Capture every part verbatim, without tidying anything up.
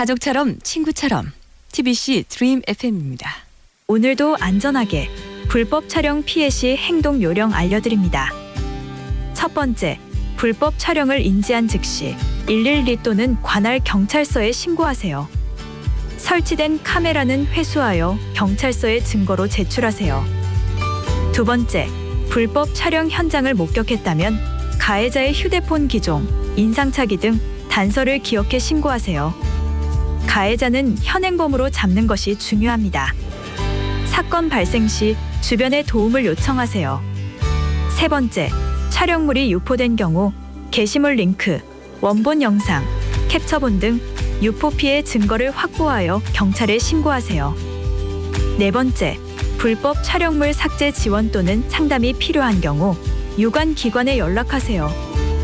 가족처럼 친구처럼 티비씨 드림 에프엠입니다. 오늘도 안전하게 불법 촬영 피해 시 행동 요령 알려드립니다. 첫 번째, 불법 촬영을 인지한 즉시 일일이 또는 관할 경찰서에 신고하세요. 설치된 카메라는 회수하여 경찰서에 증거로 제출하세요. 두 번째, 불법 촬영 현장을 목격했다면 가해자의 휴대폰 기종, 인상착의 등 단서를 기억해 신고하세요. 가해자는 현행범으로 잡는 것이 중요합니다. 사건 발생 시 주변에 도움을 요청하세요. 세 번째, 촬영물이 유포된 경우 게시물 링크, 원본 영상, 캡처본 등 유포 피해 증거를 확보하여 경찰에 신고하세요. 네 번째, 불법 촬영물 삭제 지원 또는 상담이 필요한 경우 유관 기관에 연락하세요.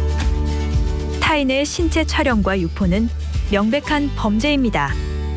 타인의 신체 촬영과 유포는 명백한 범죄입니다.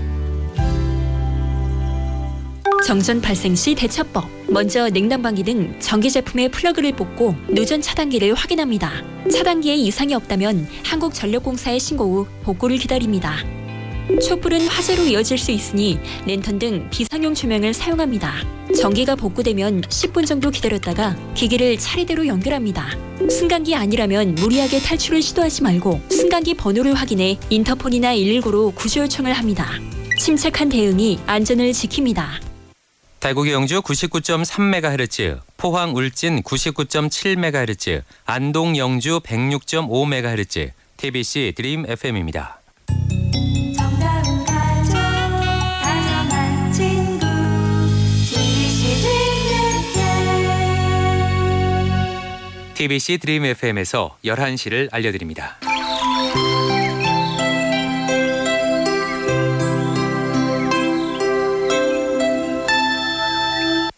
정전 발생 시 대처법. 먼저 냉난방기 등 전기 제품의 플러그를 뽑고 누전 차단기를 확인합니다. 차단기에 이상이 없다면 한국전력공사에 신고 후 복구를 기다립니다. 촛불은 화재로 이어질 수 있으니 랜턴 등 비상용 조명을 사용합니다. 전기가 복구되면 십 분 정도 기다렸다가 기기를 차례대로 연결합니다. 승강기 아니라면 무리하게 탈출을 시도하지 말고 승강기 번호를 확인해 인터폰이나 일일구로 구조 요청을 합니다. 침착한 대응이 안전을 지킵니다. 달구기 영주 구십구 점 삼 메가헤르츠, 포항 울진 구십구 점 칠 메가헤르츠, 안동 영주 백육 점 오 메가헤르츠, 티비씨 드림 에프엠입니다. 정다운 가족, 다정한 친구, 티비씨 드림 에프엠. 티비씨 드림 에프엠에서 열한 시를 알려드립니다.